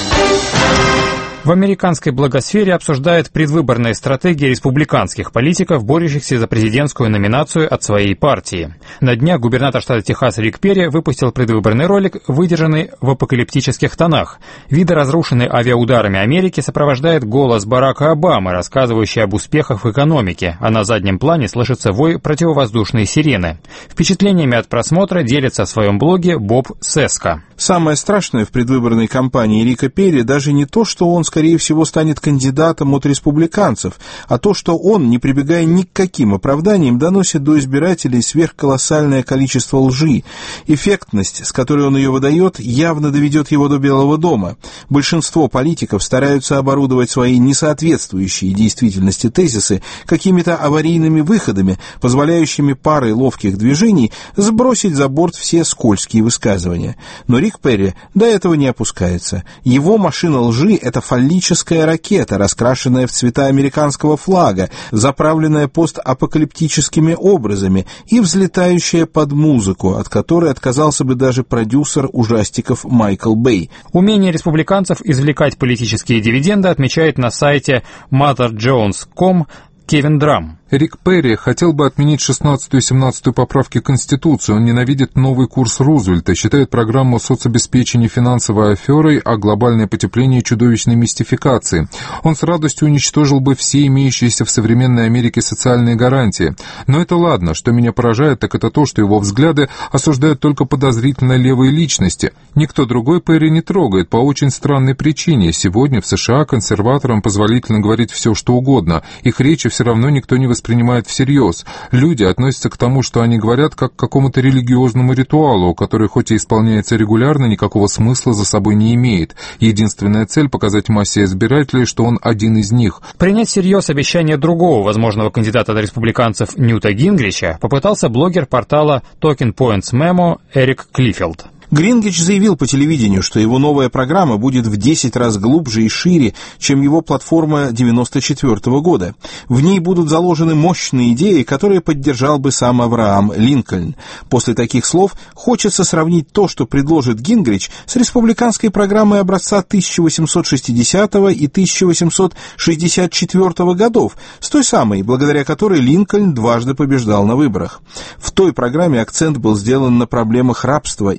В американской благосфере обсуждают предвыборные стратегии республиканских политиков, борющихся за президентскую номинацию от своей партии. На днях губернатор штата Техас Рик Перри выпустил предвыборный ролик, выдержанный в апокалиптических тонах. Виды, разрушенные авиаударами Америки, сопровождает голос Барака Обамы, рассказывающий об успехах в экономике, а на заднем плане слышится вой противовоздушной сирены. Впечатлениями от просмотра делится в своем блоге Боб Сеска. Самое страшное в предвыборной кампании Рика Перри даже не то, что он, скорее всего, станет кандидатом от республиканцев, а то, что он, не прибегая ни к каким оправданиям, доносит до избирателей сверхколоссальное количество лжи. Эффектность, с которой он ее выдает, явно доведет его до Белого дома. Большинство политиков стараются оборудовать свои несоответствующие действительности тезисы какими-то аварийными выходами, позволяющими парой ловких движений сбросить за борт все скользкие высказывания. Но Рик Перри до этого не опускается. Его машина лжи — это фаллическая ракета, раскрашенная в цвета американского флага, заправленная постапокалиптическими образами и взлетающая под музыку, от которой отказался бы даже продюсер ужастиков Майкл Бэй. Умение республиканцев извлекать политические дивиденды отмечает на сайте mother jones точка com Кевин Драм. Рик Перри хотел бы отменить шестнадцатую и семнадцатую поправки Конституции. Он ненавидит новый курс Рузвельта, считает программу соцобеспечения финансовой аферой, а глобальное потепление чудовищной мистификацией. Он с радостью уничтожил бы все имеющиеся в современной Америке социальные гарантии. Но это ладно. Что меня поражает, так это то, что его взгляды осуждают только подозрительно левые личности. Никто другой Перри не трогает по очень странной причине. Сегодня в США консерваторам позволительно говорить все, что угодно. Их речи все равно никто не воспринимает принимают всерьез. Люди относятся к тому, что они говорят, как к какому-то религиозному ритуалу, который хоть и исполняется регулярно, никакого смысла за собой не имеет. Единственная цель — показать массе избирателей, что он один из них. Принять всерьез обещание другого возможного кандидата от республиканцев Ньюта Гингрича попытался блогер портала Talking Points Memo Эрик Клиффилд. Грингрич заявил по телевидению, что его новая программа будет в десять раз глубже и шире, чем его платформа девяносто четвёртого года. В ней будут заложены мощные идеи, которые поддержал бы сам Авраам Линкольн. После таких слов хочется сравнить то, что предложит Гингрич, с республиканской программой образца тысяча восемьсот шестидесятого и тысяча восемьсот шестьдесят четвёртого годов, с той самой, благодаря которой Линкольн дважды побеждал на выборах. В той программе акцент был сделан на проблемах рабства и гражданского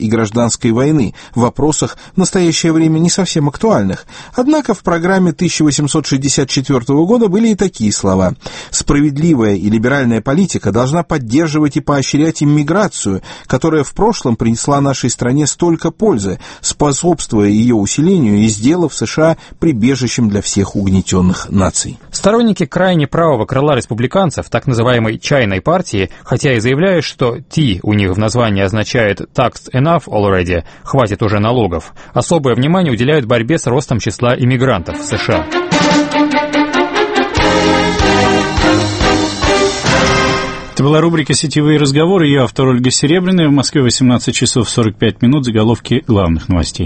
гражданской войны, в вопросах в настоящее время не совсем актуальных. Однако в программе тысяча восемьсот шестьдесят четвёртого года были и такие слова. «Справедливая и либеральная политика должна поддерживать и поощрять иммиграцию, которая в прошлом принесла нашей стране столько пользы, способствуя ее усилению и сделав США прибежищем для всех угнетенных наций». Сторонники крайне правого крыла республиканцев, так называемой «чайной партии», хотя и заявляют, что «T» у них в названии означает «taxed enough already», хватит уже налогов, особое внимание уделяют борьбе с ростом числа иммигрантов в США. Это была рубрика «Сетевые разговоры». Я автор Ольга Серебряная. В Москве восемнадцать часов сорок пять минут. Заголовки главных новостей.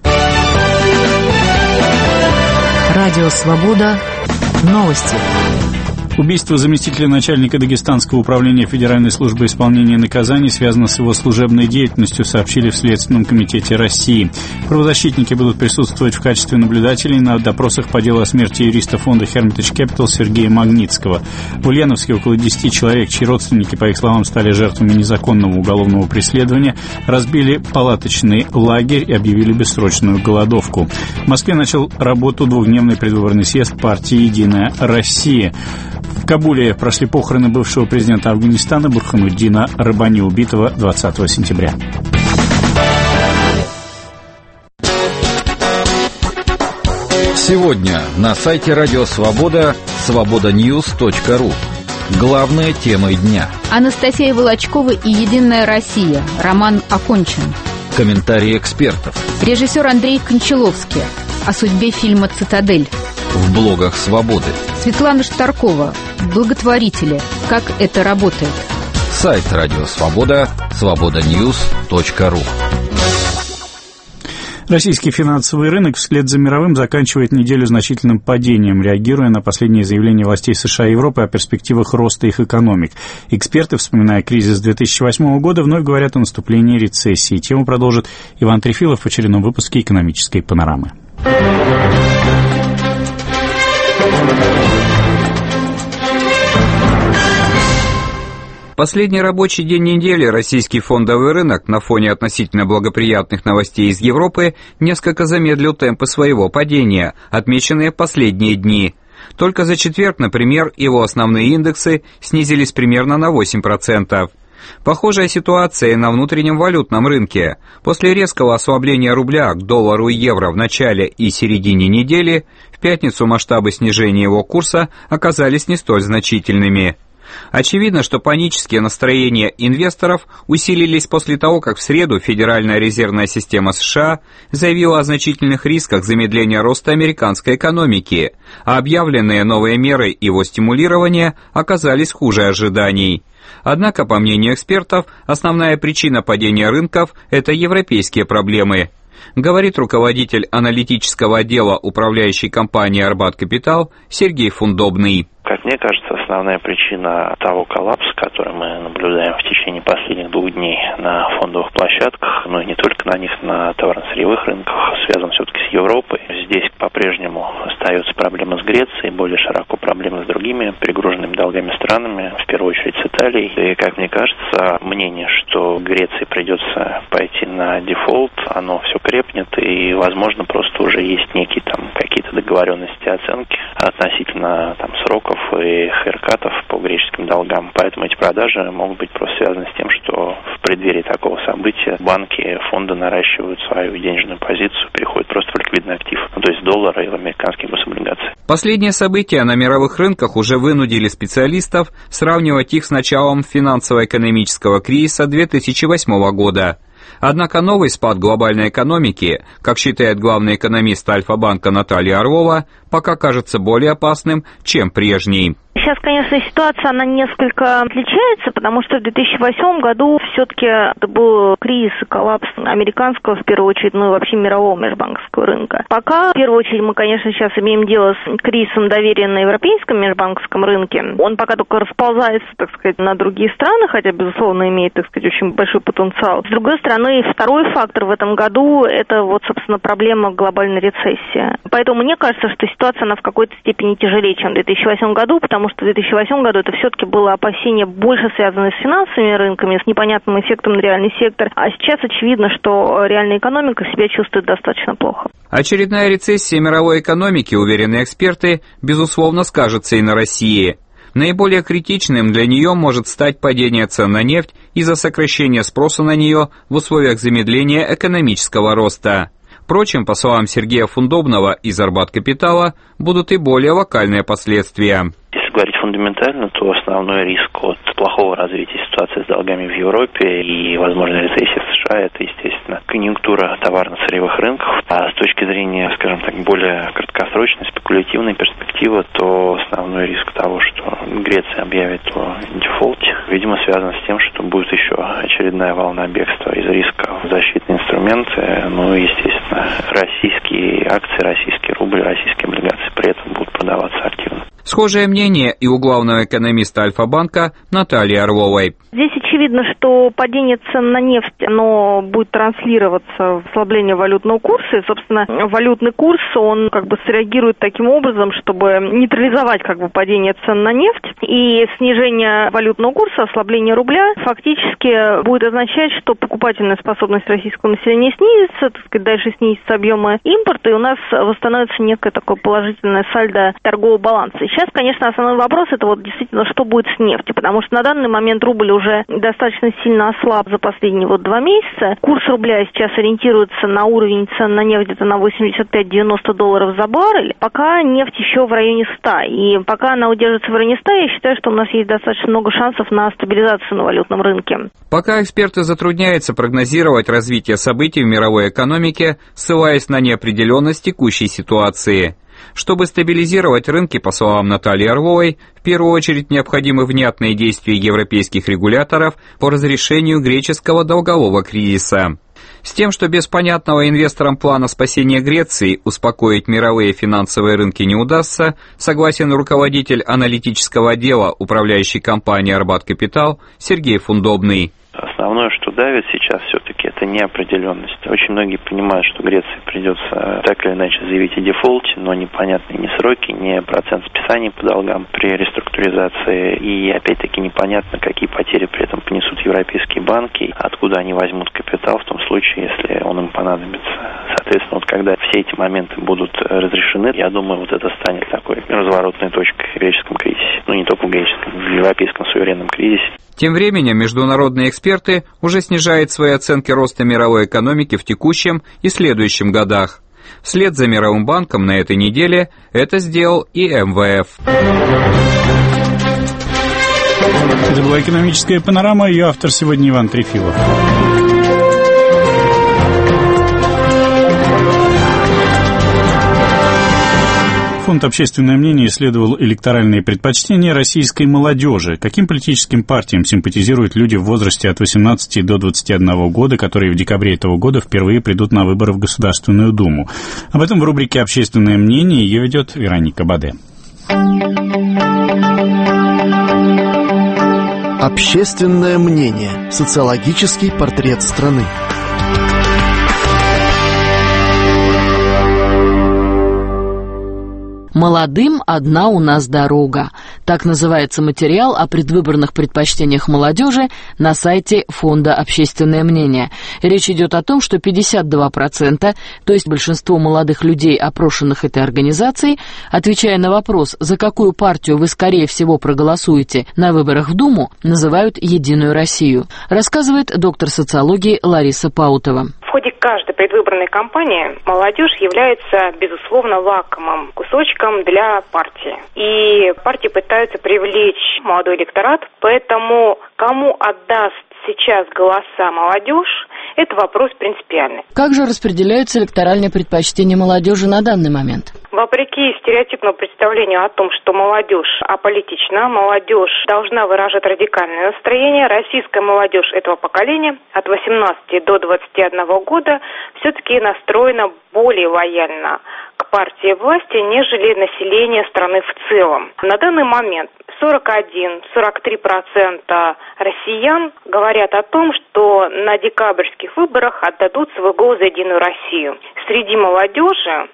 Радио «Свобода». Новости. Убийство заместителя начальника Дагестанского управления Федеральной службы исполнения наказаний связано с его служебной деятельностью, сообщили в Следственном комитете России. Правозащитники будут присутствовать в качестве наблюдателей на допросах по делу о смерти юриста фонда Hermitage Capital Сергея Магнитского. В Ульяновске около десяти человек, чьи родственники, по их словам, стали жертвами незаконного уголовного преследования, разбили палаточный лагерь и объявили бессрочную голодовку. В Москве начал работу двухдневный предвыборный съезд партии «Единая Россия». В Кабуле прошли похороны бывшего президента Афганистана Бурхануддина Раббани, убитого двадцатого сентября. Сегодня на сайте Радио Свобода свобода ньюс точка ру. Главные темы дня. Анастасия Волочкова и «Единая Россия». Роман окончен. Комментарии экспертов. Режиссер Андрей Кончаловский о судьбе фильма «Цитадель». В блогах «Свободы». Светлана Штаркова. Благотворители. Как это работает? Сайт Радио Свобода свобода ньюс точка ру. Российский финансовый рынок вслед за мировым заканчивает неделю значительным падением, реагируя на последние заявления властей США и Европы о перспективах роста их экономик. Эксперты, вспоминая кризис две тысячи восьмого года, вновь говорят о наступлении рецессии. Тему продолжит Иван Трефилов в очередном выпуске «Экономической панорамы». Последний рабочий день недели российский фондовый рынок на фоне относительно благоприятных новостей из Европы несколько замедлил темпы своего падения, отмеченные в последние дни. Только за четверг, например, его основные индексы снизились примерно на восемь процентов. Похожая ситуация и на внутреннем валютном рынке. После резкого ослабления рубля к доллару и евро в начале и середине недели, в пятницу масштабы снижения его курса оказались не столь значительными. Очевидно, что панические настроения инвесторов усилились после того, как в среду Федеральная резервная система США заявила о значительных рисках замедления роста американской экономики, а объявленные новые меры его стимулирования оказались хуже ожиданий. Однако, по мнению экспертов, основная причина падения рынков – это европейские проблемы. Говорит руководитель аналитического отдела управляющей компании «Арбат Капитал» Сергей Фундобный. Как мне кажется, основная причина того коллапса, который мы наблюдаем в течение последних двух дней на фондовых площадках, но и не только на них, на товарно-сырьевых рынках, связан все-таки с Европой. Здесь по-прежнему остается проблема с Грецией, более широко проблемы с другими перегруженными долгами странами, в первую очередь с Италией. И, как мне кажется, мнение, что Греции придется пойти на дефолт, оно все крепнет, и, возможно, просто уже есть некие там какие-то договоренности, оценки относительно там сроков и херкатов по греческим долгам. Поэтому эти продажи могут быть просто связаны с тем, что в преддверии такого события банки, фонды наращивают свою денежную позицию, переходят просто в ликвидный актив, ну, то есть в доллары и в американские гособлигации. Последние события на мировых рынках уже вынудили специалистов сравнивать их с началом финансово-экономического кризиса две тысячи восьмого года. Однако новый спад глобальной экономики, как считает главный экономист Альфа-банка Наталья Орлова, пока кажется более опасным, чем прежний. Сейчас, конечно, ситуация, она несколько отличается, потому что в две тысячи восьмом году все-таки это был кризис и коллапс американского, в первую очередь, ну и вообще мирового межбанковского рынка. Пока, в первую очередь, мы, конечно, сейчас имеем дело с кризисом доверия на европейском межбанковском рынке. Он пока только расползается, так сказать, на другие страны, хотя, безусловно, имеет, так сказать, очень большой потенциал. С другой стороны, второй фактор в этом году – это вот, собственно, проблема глобальной рецессии. Поэтому мне кажется, что ситуация, она в какой-то степени тяжелее, чем в две тысячи восьмом году, потому потому что в две тысячи восьмом году это все-таки было опасение больше связанное с финансовыми рынками, с непонятным эффектом на реальный сектор, а сейчас очевидно, что реальная экономика себя чувствует достаточно плохо. Очередная рецессия мировой экономики, уверены эксперты, безусловно скажется и на России. Наиболее критичным для нее может стать падение цен на нефть из-за сокращения спроса на нее в условиях замедления экономического роста. Впрочем, по словам Сергея Фундобного из Арбат-Капитала, будут и более локальные последствия. Если говорить фундаментально, то основной риск от плохого развития ситуации с долгами в Европе и возможной рецессии в США – это, естественно, конъюнктура товарно-сырьевых рынков. А с точки зрения, скажем так, более краткосрочной, спекулятивной перспективы, то основной риск того, что Греция объявит о дефолте, видимо, связан с тем, что будет еще очередная волна бегства из риска в защитные инструменты. Ну и, естественно, российские акции, российские рубли, российские облигации при этом будут продаваться активно. Схожее мнение и у главного экономиста Альфа-банка Натальи Орловой. Здесь очевидно, что падение цен на нефть, оно будет транслироваться в ослабление валютного курса. И, собственно, валютный курс, он как бы среагирует таким образом, чтобы нейтрализовать как бы падение цен на нефть. И снижение валютного курса, ослабление рубля фактически будет означать, что покупательная способность российского населения снизится, так сказать, дальше снизится объемы импорта, и у нас восстановится некое такое положительное сальдо торгового баланса. Сейчас, конечно, основной вопрос – это вот действительно, что будет с нефтью, потому что на данный момент рубль уже достаточно сильно ослаб за последние вот два месяца. Курс рубля сейчас ориентируется на уровень цен на нефть где-то на восемьдесят пять - девяносто долларов за баррель. Пока нефть еще в районе ста. И пока она удержится в районе ста, я считаю, что у нас есть достаточно много шансов на стабилизацию на валютном рынке. Пока эксперты затрудняются прогнозировать развитие событий в мировой экономике, ссылаясь на неопределенность текущей ситуации. Чтобы стабилизировать рынки, по словам Натальи Орловой, в первую очередь необходимы внятные действия европейских регуляторов по разрешению греческого долгового кризиса. С тем, что без понятного инвесторам плана спасения Греции успокоить мировые финансовые рынки не удастся, согласен руководитель аналитического отдела управляющей компании «Арбат-Капитал» Сергей Фундобный. Основное, что давит сейчас, все-таки это неопределенность. Очень многие понимают, что Греции придется так или иначе заявить о дефолте, но непонятны ни сроки, ни процент списания по долгам при реструктуризации. И опять-таки непонятно, какие потери при этом понесут европейские банки, откуда они возьмут капитал в том случае, если он им понадобится. Соответственно, вот когда все эти моменты будут разрешены, я думаю, вот это станет такой разворотной точкой в греческом кризисе. Ну, не только в греческом, в европейском суверенном кризисе. Тем временем международные эксперты уже снижают свои оценки роста мировой экономики в текущем и следующем годах. Вслед за Мировым банком на этой неделе это сделал и эм вэ эф. Это была экономическая панорама, ее автор сегодня Иван Трефилов. Фонд «Общественное мнение» исследовал электоральные предпочтения российской молодежи. Каким политическим партиям симпатизируют люди в возрасте от восемнадцати до двадцати одного года, которые в декабре этого года впервые придут на выборы в Государственную Думу? Об этом в рубрике «Общественное мнение». Ее ведет Вероника Баде. Общественное мнение. Социологический портрет страны. «Молодым одна у нас дорога». Так называется материал о предвыборных предпочтениях молодежи на сайте Фонда «Общественное мнение». Речь идет о том, что пятьдесят два процента, то есть большинство молодых людей, опрошенных этой организацией, отвечая на вопрос, за какую партию вы, скорее всего, проголосуете на выборах в Думу, называют «Единую Россию», рассказывает доктор социологии Лариса Паутова. В ходе каждой предвыборной кампании молодежь является, безусловно, лакомым кусочком для партии. И партии пытаются привлечь молодой электорат, поэтому кому отдаст сейчас голоса молодежь, это вопрос принципиальный. Как же распределяются электоральные предпочтения молодежи на данный момент? Вопреки стереотипному представлению о том, что молодежь аполитична, молодежь должна выражать радикальное настроение, российская молодежь этого поколения от восемнадцати до двадцати одного года все-таки настроена более лояльно к партии власти, нежели население страны в целом. На данный момент сорок один - сорок три процента россиян говорят о том, что на декабрьских выборах отдадут свой голос за «Единую Россию». Среди молодежи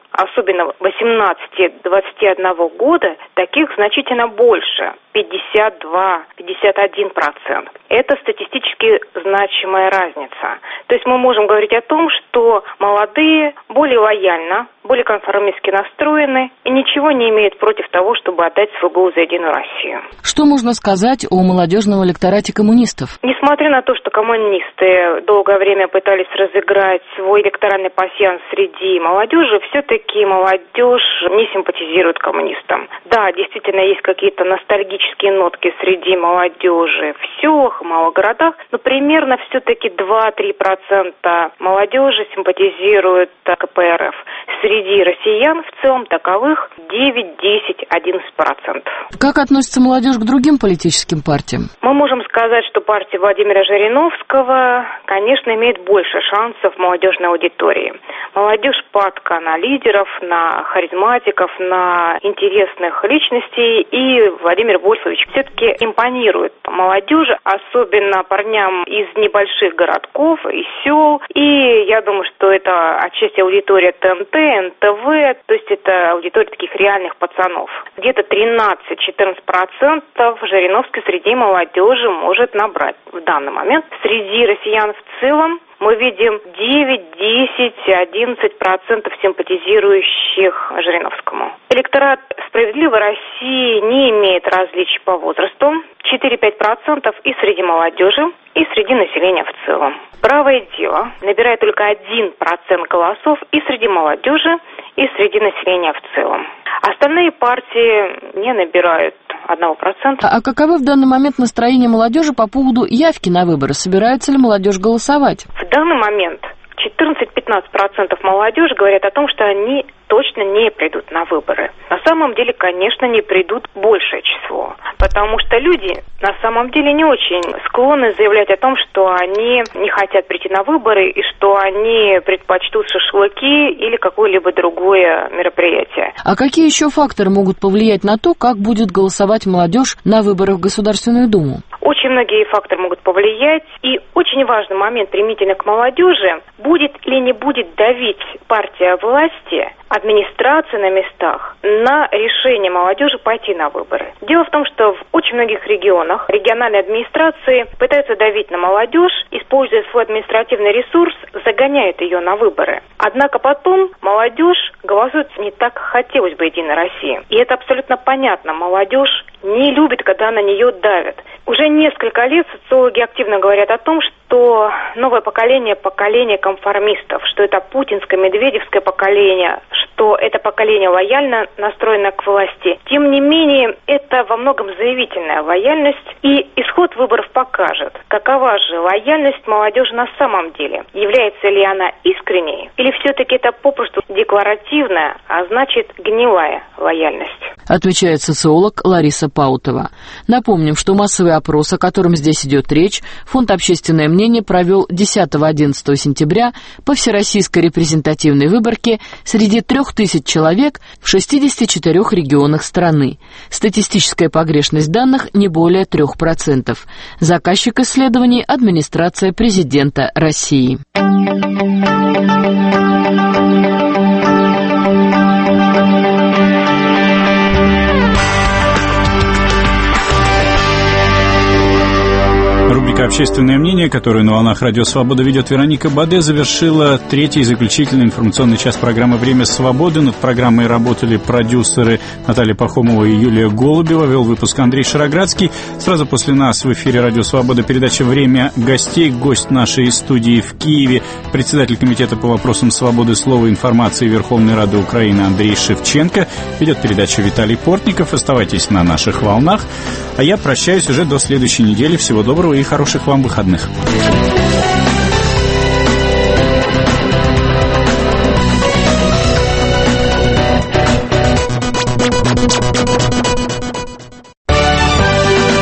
особенно восемнадцати двадцати одного года, таких значительно больше. пятьдесят два - пятьдесят один процент. Это статистически значимая разница. То есть мы можем говорить о том, что молодые более лояльно, более конформистски настроены и ничего не имеют против того, чтобы отдать свой голос за Единую Россию. Что можно сказать о молодежном электорате коммунистов? Несмотря на то, что коммунисты долгое время пытались разыграть свой электоральный пасьянс среди молодежи, все-таки молодежь не симпатизирует коммунистам. Да, действительно, есть какие-то ностальгические нотки среди молодежи в селах, в малых городах, но примерно все-таки два-три процента молодежи симпатизирует ка пэ эр эф. Среди россиян в целом таковых девять, десять, одиннадцать процентов. Как относится молодежь к другим политическим партиям? Мы можем сказать, что партия Владимира Жириновского, конечно, имеет больше шансов в молодежной аудитории. Молодежь падка на лидеров, на харизматиков, на интересных личностей, и Владимир Вольфович все-таки импонирует молодежи, особенно парням из небольших городков, из сел, и я думаю, что это отчасти аудитория тэ эн тэ, эн тэ вэ, то есть это аудитория таких реальных пацанов. Где-то тринадцать-четырнадцать процентов Жириновский среди молодежи может набрать в данный момент. Среди россиян в целом мы видим девять, десять, одиннадцать процентов симпатизирующих Жириновскому. Электорат «Справедливой России» не имеет различий по возрасту. четыре-пять процентов и среди молодежи, и среди населения в целом. «Правое дело» набирает только один процент голосов и среди молодежи, и среди населения в целом. Остальные партии не набирают одного процента. А каковы в данный момент настроения молодежи по поводу явки на выборы? Собирается ли молодежь голосовать? В данный момент четырнадцать-пятнадцать процентов молодежи говорят о том, что они точно не придут на выборы. На самом деле, конечно, не придут большее число, потому что люди на самом деле не очень склонны заявлять о том, что они не хотят прийти на выборы и что они предпочтут шашлыки или какое-либо другое мероприятие. А какие еще факторы могут повлиять на то, как будет голосовать молодежь на выборах в Государственную Думу? Очень многие факторы могут повлиять, и очень важный момент применительно к молодежи, будет или не будет давить партия власти, администрация на местах, на решение молодежи пойти на выборы. Дело в том, что в очень многих регионах региональные администрации пытаются давить на молодежь, используя свой административный ресурс, загоняют ее на выборы. Однако потом молодежь голосует не так, как хотелось бы Единой России. И это абсолютно понятно. Молодежь не любит, когда на нее давят. Уже несколько лет социологи активно говорят о том, что новое поколение – поколение конформистов, что это путинское, медведевское поколение, что это поколение лояльно настроено к власти. Тем не менее, это во многом заявительная лояльность, и исход выборов покажет, какова же лояльность молодежи на самом деле. Является ли она искренней, или все-таки это попросту декларативная, а значит гнилая лояльность. Отвечает социолог Лариса Паутова. Напомним, что массовый опрос, о котором здесь идет речь, Фонд «Общественное мнение» провел десятого-одиннадцатого сентября по всероссийской репрезентативной выборке среди трех тысяч человек в шестидесяти четырёх регионах страны. Статистическая погрешность данных не более трех процентов. Заказчик исследований – администрация президента России. Рубрика «Общественное мнение», которую на волнах Радио Свобода ведет Вероника Баде, завершила третий заключительный информационный час программы «Время свободы». Над программой работали продюсеры Наталья Пахомова и Юлия Голубева. Вел выпуск Андрей Шароградский. Сразу после нас в эфире Радио Свобода передача «Время гостей». Гость нашей студии в Киеве, председатель Комитета по вопросам свободы слова и информации Верховной Рады Украины Андрей Шевченко. Ведет передачу Виталий Портников. Оставайтесь на наших волнах. А я прощаюсь уже до следующей недели. Всего доброго и хороших вам выходных.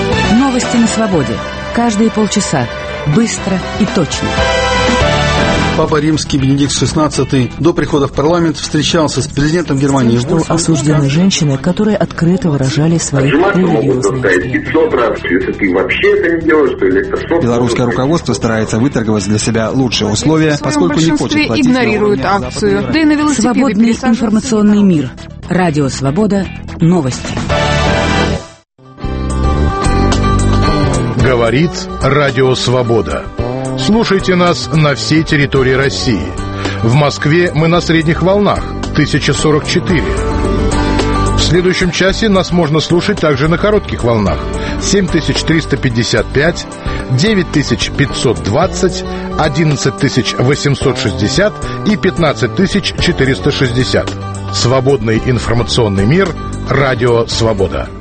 Новости на свободе. Каждые полчаса. Быстро и точно. Папа Римский Бенедикт шестнадцатый до прихода в парламент встречался с президентом Германии. Что осуждены женщины, которые открыто выражали свои религиозные взгляды. Белорусское руководство старается выторговать для себя лучшие условия, поскольку не хочет платить. Игнорируют акцию. Да и на велосипеде Свободный информационный мир. Радио Свобода. Новости. Говорит Радио Свобода. Слушайте нас на всей территории России. В Москве мы на средних волнах тысяча сорок четыре. В следующем часе нас можно слушать также на коротких волнах семь тысяч триста пятьдесят пять, девять тысяч пятьсот двадцать, одиннадцать тысяч восемьсот шестьдесят и пятнадцать тысяч четыреста шестьдесят. Свободный информационный мир. Радио Свобода.